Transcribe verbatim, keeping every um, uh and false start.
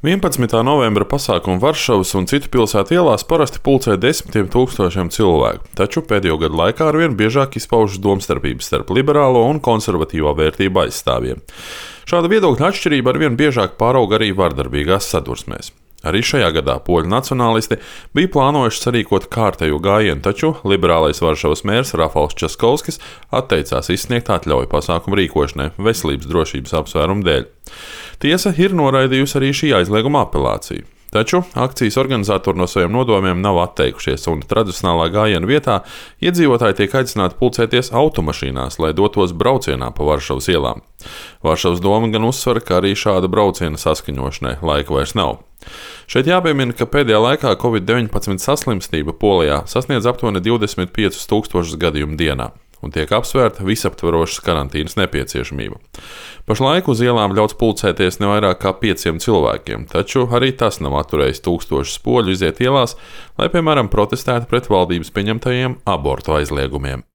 vienpadsmitā novembra pasākumu Varšavas un citu pilsētu ielās parasti pulcē desmitiem tūkstošiem cilvēku, taču pēdējo gadu laikā arvien biežāk izpaužas domstarpības starp liberālo un konservatīvo vērtību aizstāvjiem. Šāda viedokļa atšķirība arvien biežāk pārauga arī vardarbīgās sadursmēs. Arī šajā gadā poļu nacionālisti bija plānojuši sarīkot kārtējo gājienu, taču liberālais Varšavas mērs Rafals Časkovskis atteicās izsniegt atļauju pasākumu rīkošanai veselības drošības apsvērumu dēļ. Tiesa ir noraidījusi arī šī aizlieguma apelāciju. Taču akcijas organizatori no saviem nodomiem nav atteikušies, un tradicionālā gājiena vietā iedzīvotāji tiek aicināti pulcēties automašīnās, lai dotos braucienā pa Varšavas ielām. Varšavas doma gan uzsver, ka arī šāda brauciena saskaņošanai laika vairs nav. Šeit jāpiemina, ka pēdējā laikā covid deviņpadsmit saslimstība Polijā sasniedz aptuveni divdesmit piecus tūkstošus gadījumu dienā, un tiek apsvērta visaptverošas karantīnas nepieciešamība. Pašlaik uz ielām ļauts pulcēties ne vairāk kā pieciem cilvēkiem, taču arī tas nav atturējis tūkstošus poļu iziet ielās, lai, piemēram, protestētu pret valdības pieņemtajiem abortu aizliegumiem.